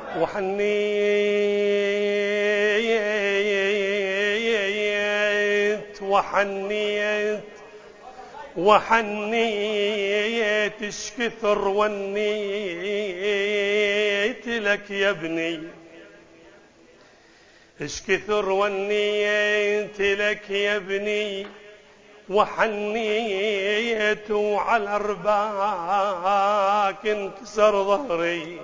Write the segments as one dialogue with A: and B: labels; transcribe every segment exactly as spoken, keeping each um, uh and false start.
A: وحنيت وحنيت وحنيت اش كثر ونيت لك يا ابني، اش كثر ونيت لك يا ابني، وحنيت وعلى رباك انكسر ظهري،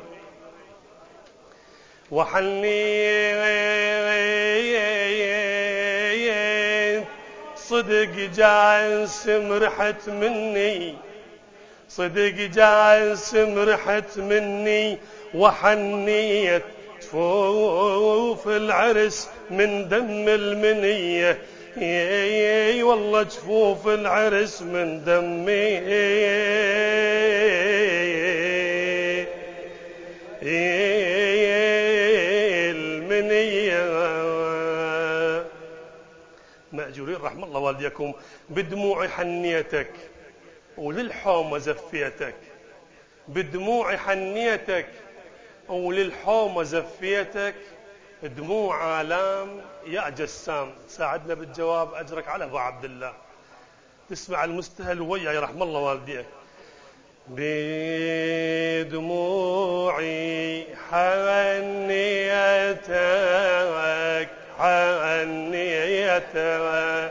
A: وحنيت صدق جاسم رحت مني، صدق جاسم رحت مني، وحنيت جفوف العرس من دم المنية، اي والله جفوف العرس من دمي المنية. مأجورين رحم الله والديكم، بدموعي حنيتك وللحومة زفيتك، بدموعي حنيتك وللحومة زفيتك، دموع آلام يا جسام. ساعدنا بالجواب أجرك على أبو عبد الله. تسمع المستهل وياي رحم الله والديك. بدموعي حنيتك حنيتك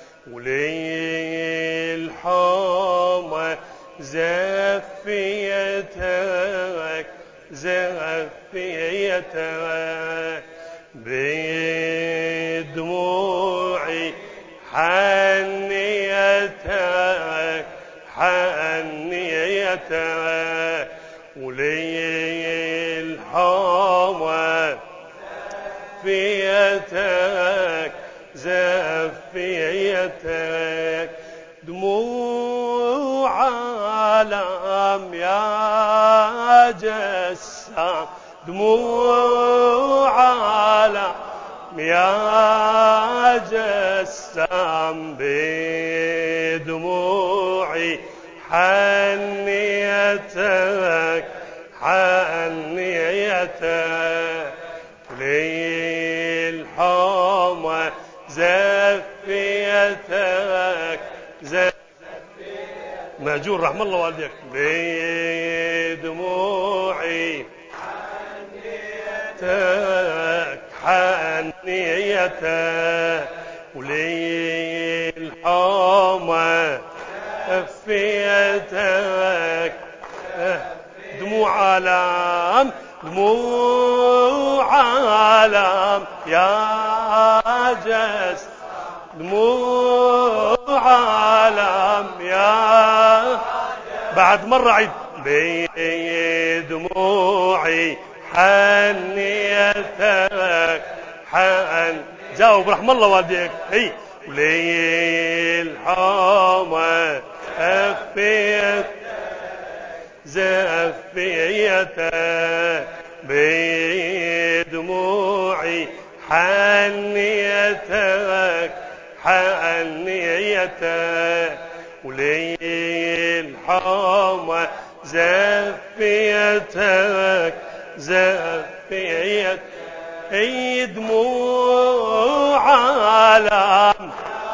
A: وللحومة زفيتك زفيتك، بدموعي حنيتك حنيتك وللحومة زفيتك زفيتك، دموع عالم يا جسام، دموع عالم يا جسام، بدموعي حنيتك حنيتك للحومة زفيتك زفيتك. مأجور رحم الله والديك. بدموعي حنيتك حنيتك وللحومة زفيتك، دموع عالم دموع عالم يا جس، دموع عالم يا، بعد مرة عيد. بدموعي حنيتك حن، جاوب رحم الله والديك. هي وللحومة زفيتك زفيتك، بدموعي حنيتك حنيتك وللحومة زفيتك زفيتك، اي دموع عالم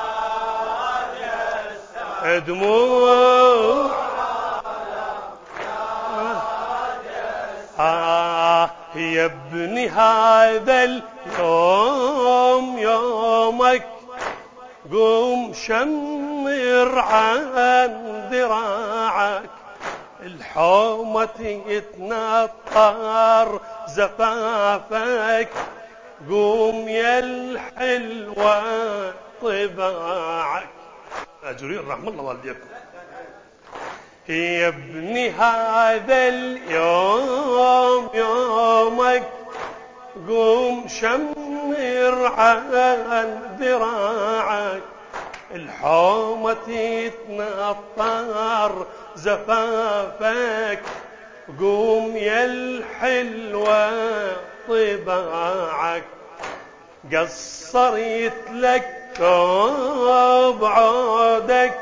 A: دموع آه يا ابني هذا اليوم يومك، قوم شمر عن ذراعك، الحومة يتنطر زفافك، قوم يا الحلوة طباعك. أجرين رحم الله والديكم. يا ابني هذا اليوم يومك، قوم شمر عن ذراعك، الحومة تتنطر زفافك، قوم يا الحلوة طباعك، قصرت لك ثوب عودك،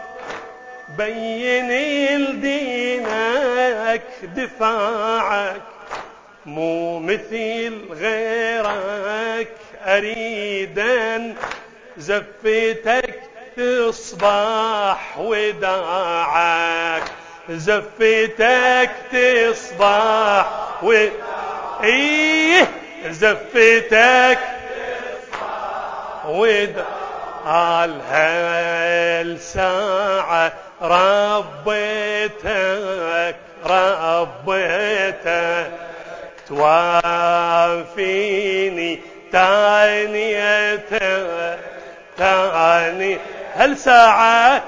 A: بين لدينك دفاعك، مو مثل غيرك أريدن زفتك تصبح وداعك، زفتك تصبح و ايه زفتك تصبح وداعك. هالساعة ربيتك ربيتك توافيني تانيتك تاني. هالساعة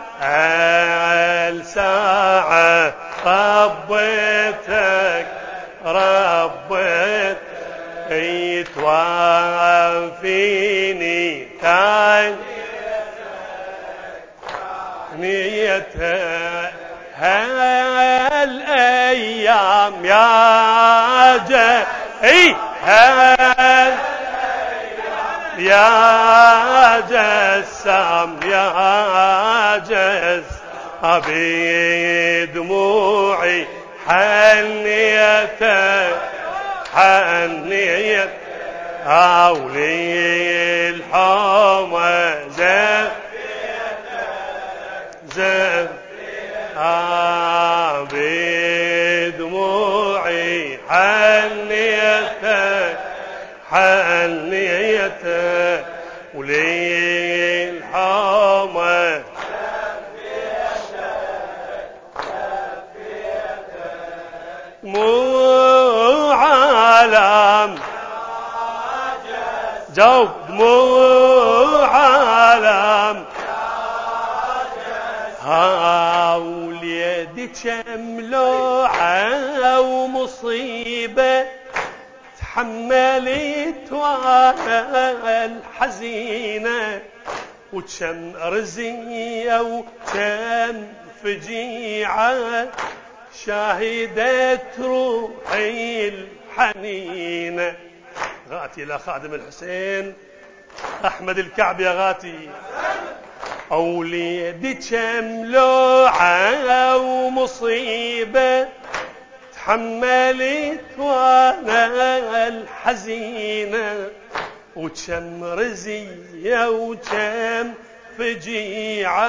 A: هالساعة ربيتك ربيتك توافيني تانيتك نيتك. هالايام يا جا اي هال يا جسام يا جس بدموعي حنيتك حنيتك أولي الحومة زف زف بدموعي حنيتك حنيتك ولي الحومة مو عالم جاوب مو عالم هاوليدي كم لوعة ومصيبة تحملت وانا الحزينة، وكم رزية وكم فجيعة شاهدت روحي الحنينة. غاتي لخادم الحسين أحمد الكعب يا غاتي. أوليدي كم لوعة ومصيبة تحملت وانا الحزينة، وكم رزية وكم فجيعة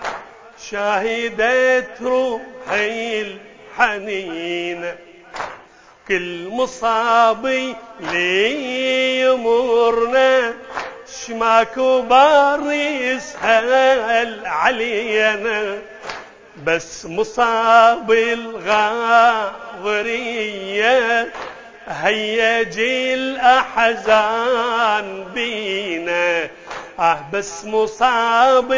A: شاهدت روحي الحنينة. كل مصابي لي يمرنا شماكو بار يسهل علينا، بس مصاب الغاضرية هيجي الأحزان بينا. آه بس مصاب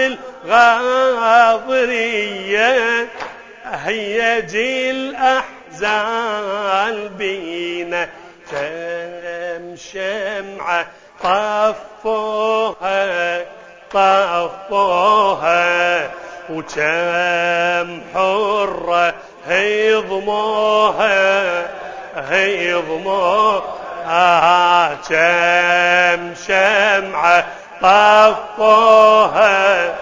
A: الغاضرية هيجي الأحزان بينا. كم شمعة طفوها طفوها وكم حرة هيضموها هيضموها. كم شمعة طفوها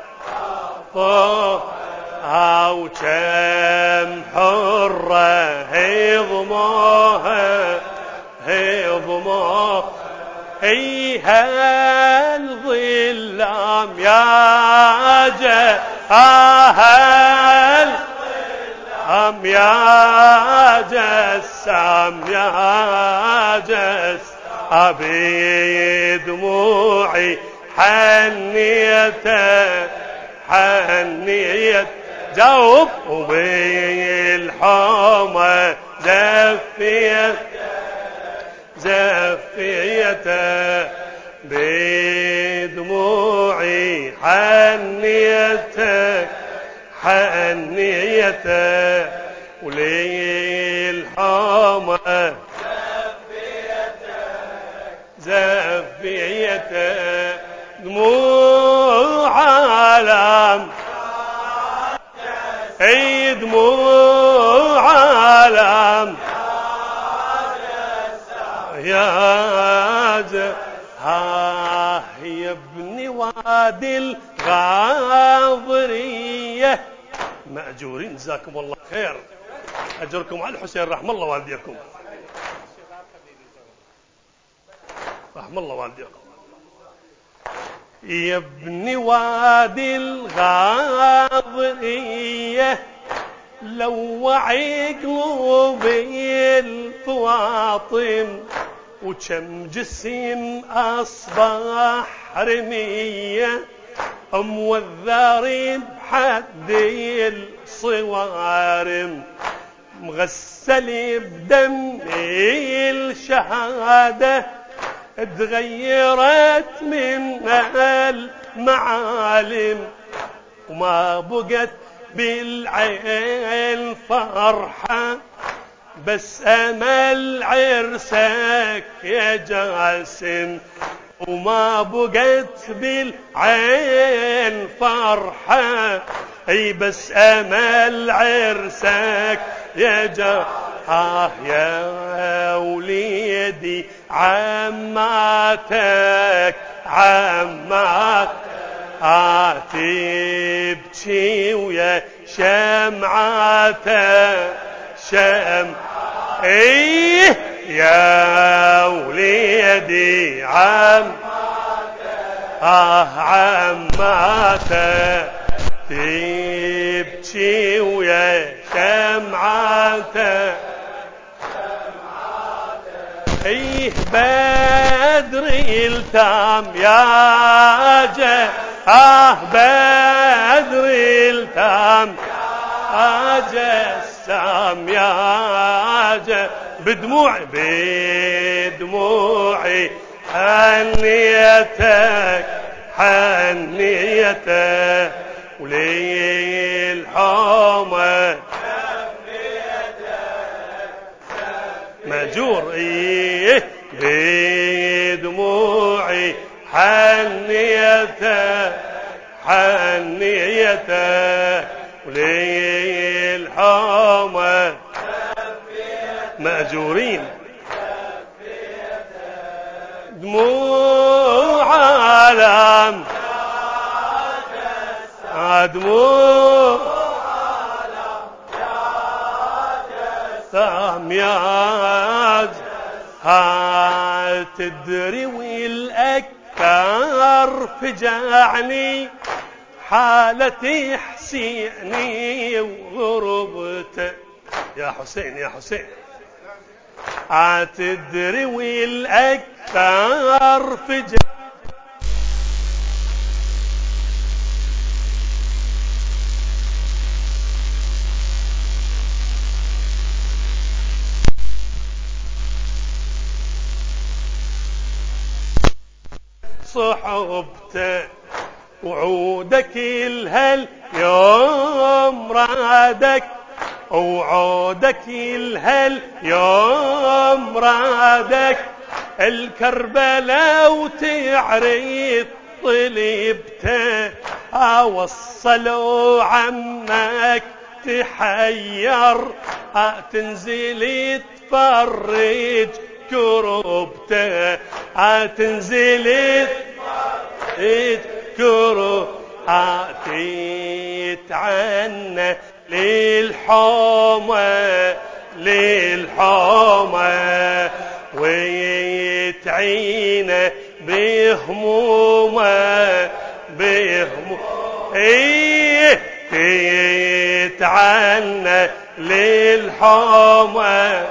A: طفوها وكم حرة هيضموها هيضموها. اي هالظلام يا جا هالظلام يا جسام يا جس بدموعي حنيتك حنيت. جاوب وبالحومة زفيت زفيته بدموعي حنيتك حنيتك ولي الحومة زفيته دموع عالم اي دموع عالم يا ز ها يا ابني وادي الغاضرية مأجورين جزاكم الله خير. أجركم على الحسين رحم الله والديكم. رحم الله والديك. يا ابن وادي الغاضرية لوعي قلوبي الفواطم، وكم جسم أصبح رمية موذر بحد الصوارم، مغسل بدم الشهادة تغيرت من المعالم، وما بقت بالعين فرحة بس أمل عرسك يا جاسم، وما بقت بالعين فرحة اي بس أمل عرسك يا جاسم. آه يا وليدي عماتك عماتك تبكي ويا شمعاتك شم ايه يا وليدي عم آه عماتك تبكي ويا شمعاتك ايه بدر التام يا جه آه بدر التام يا جسام يا جه بدموعي بدموعي حنيتك حنيتك ولي الحومة مجور ايه بدموعي حنيتك حنيتك ولي الحومة مأجورين دموع عالم دموع سام يا تدري والأكثر فجعني حالتي حسيني وغربته يا حسين يا حسين تدري والأكثر فجعني صحبته وعودك الهاليوم رادك وعودك الهاليوم رادك الكربلاء وتعريض طلبته اوصلوا عمك تحير تنزل تفرج كربته تنزل تفرج كربته تتعنى للحومة للحومة ويتعين بهمومة بهمومة ايه تتعنى للحومة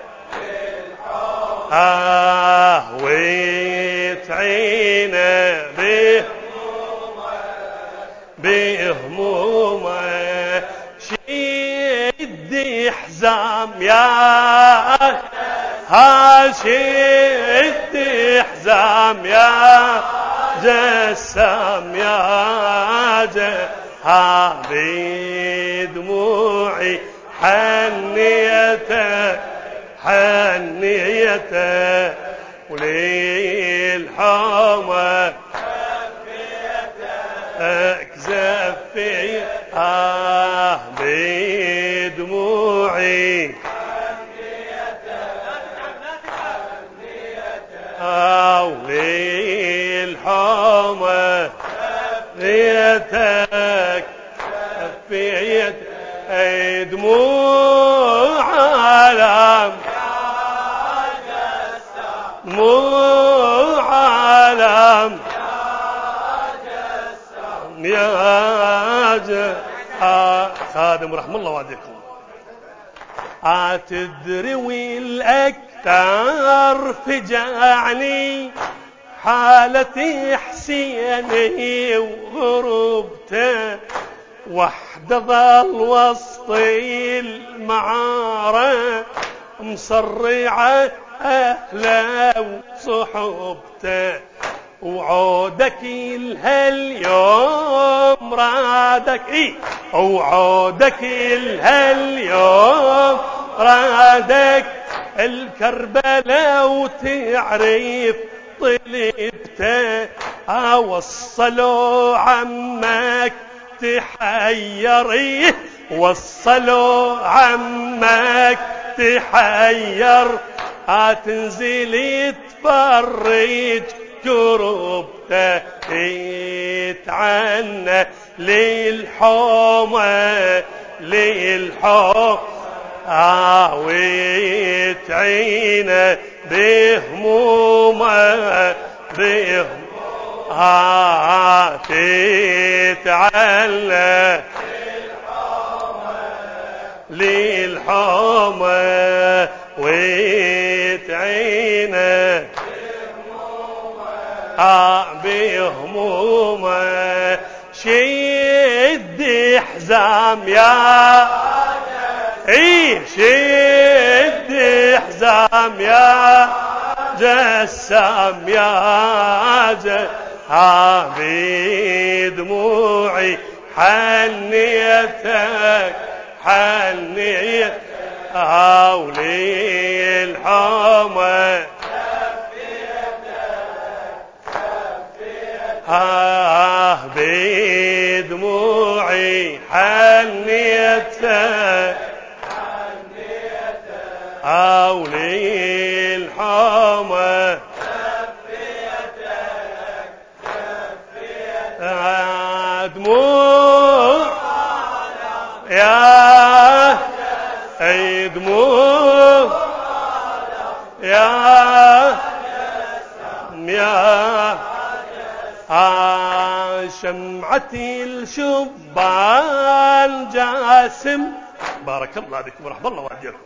A: آه ويتعين بهمومة بهمومة شد حزام يا ها شد حزام يا جسام يا جسام ها بدموعي حنيتك حنيتك ولي الحومة اكزفي آه بدموعي آه ولي الحومة حنيتك كفيتك دموع عالم دموع يا ج... آه خادم رحم الله والديكم. أتدري والأكثر فجعني حالتي حسيني وغربته، وحده ظل وسط المعارة مصرعة أهله وصحبته، وعودك الهاليوم رادك إيه وعودك الهاليوم رادك الكربلاء وتعرف طلبته، وصلوا عمك تحير وصلوا عمك تحير، هتنزل تفرج كربته، يتعنى للحومة للحومة آه ويتعينى بهمومه بهمومه آه تتعلى للحومة ويتعينى آه بهمومه، شد حزام يا اي شد حزام يا جسام يا جسام بدموعي حنيتك حنيتك هولي الحومة آه بدموعي حنيتك هولي الحومة دموع يا اي دموع يا يا آه شمعتي الشبان جاسم بارك الله بكم ورحمة الله وأجركم.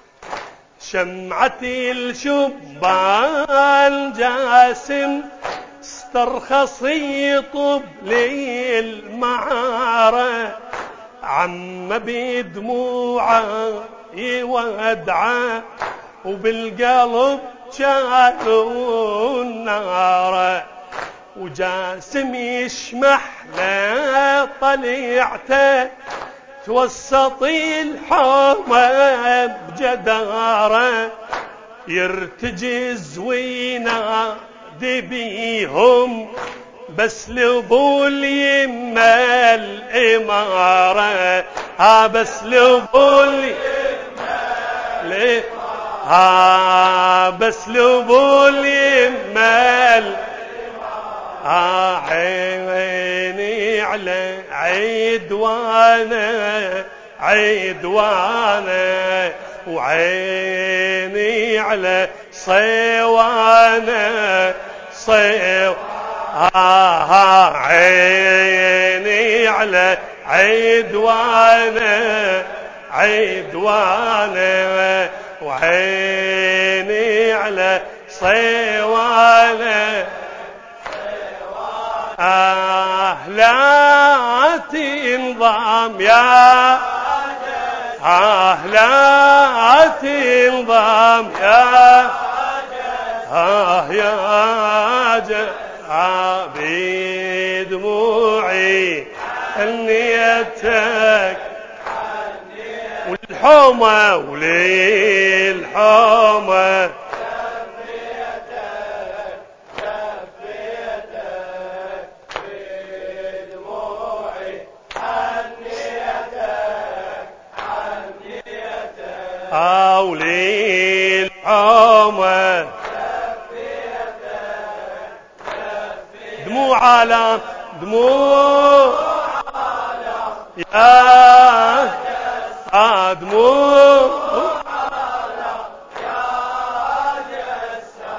A: شمعتي الشبان جاسم استرخص يطب لي المعارة، عم بدموعه يودعه وبالقلب شالوا النار، وجاسم يشمح له طليعته توسط الحومة بجدارة، يرتجز وينادي بيهم بس لبو اليمة الإمارة ها بس لبو اليمة ها بس لبو اليمة ها عيني على عدوانه عدوانه وعيني على صيوانه صيو ها عيني على عدوانه عدوانه وعيني على صيوانه آه لا تنضام يا آه لا تنضام يا آه يا جا آه بدموعي حنيتك والحومة وللحومة أولي الحومة دموع على دموع يا آه دموع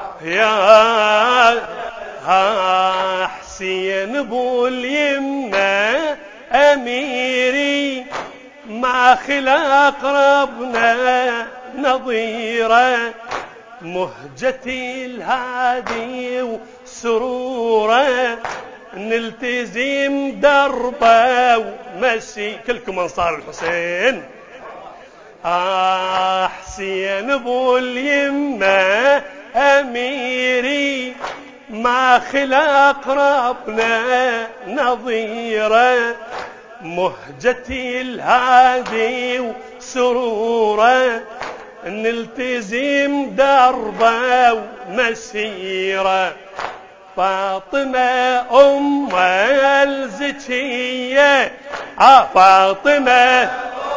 A: يا حسين ابو اليمه أميري ما خلق ربنا نظيره، مهجتي الهادي وسروره، نلتزم دربه ومشي. كلكم أنصار الحسين. آه حسين ابو اليمة أميري ما خلق ربنا نظيره، مهجتي الهادي وسروره، نلتزم دربه ومسيره. فاطمة أم الزكية، آه فاطمة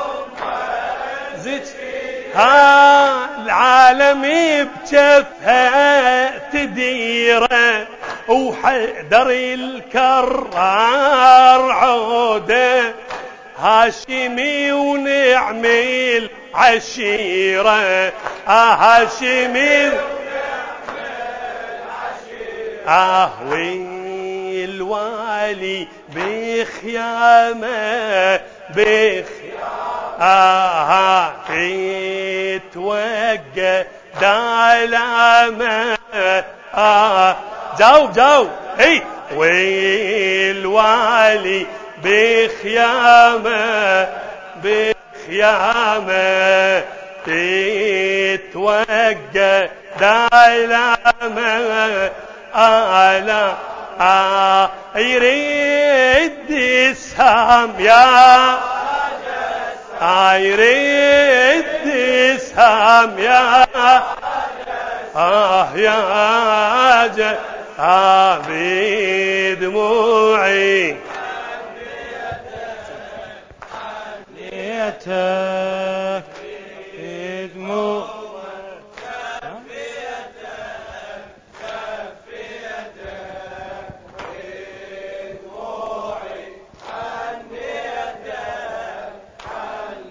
A: زكية، ها العالم بجفها تديره، وحيدر الكرار عوده، هاشمي ونعمل عشيرة، آه هاشمي آه والوالي بخيامة بخيامة، آه تتوقع دعلامة، آه جاوب جاوب اي والوالي بخيامة بخيامة، تتوقع دعلامة، آلا آه يريد السهم يا آه يريد السهم يا آه يا جا آه بدموعي